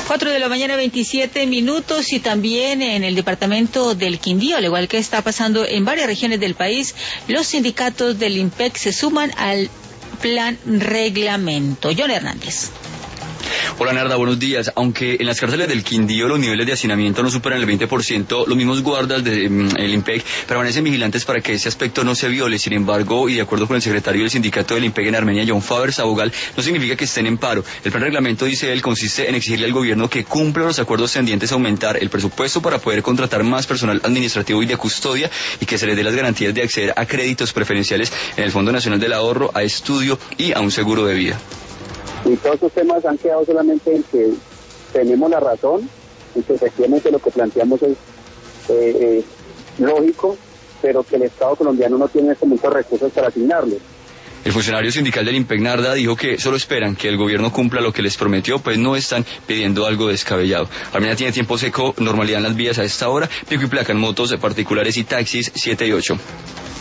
4 de la mañana, 27 minutos, y también en el departamento del Quindío, al igual que está pasando en varias regiones del país, los sindicatos del IMPEC se suman al plan reglamento. John Hernández. Hola Narda, buenos días. Aunque en las cárceles del Quindío los niveles de hacinamiento no superan el 20%, los mismos guardas del IMPEC permanecen vigilantes para que ese aspecto no se viole. Sin embargo, y de acuerdo con el secretario del sindicato del IMPEC en Armenia, John Faber Sabogal, no significa que estén en paro. El plan reglamento, dice él, consiste en exigirle al gobierno que cumpla los acuerdos tendientes a aumentar el presupuesto para poder contratar más personal administrativo y de custodia, y que se les dé las garantías de acceder a créditos preferenciales en el Fondo Nacional del Ahorro, a estudio y a un seguro de vida. Y todos esos temas han quedado solamente en que tenemos la razón, y que efectivamente lo que planteamos es lógico, pero que el Estado colombiano no tiene en este momento recursos para asignarlos. El funcionario sindical del IMPEC, Narda, dijo que solo esperan que el gobierno cumpla lo que les prometió, pues no están pidiendo algo descabellado. Armenia tiene tiempo seco, normalidad en las vías a esta hora, pico y placa en motos particulares y taxis 7 y 8.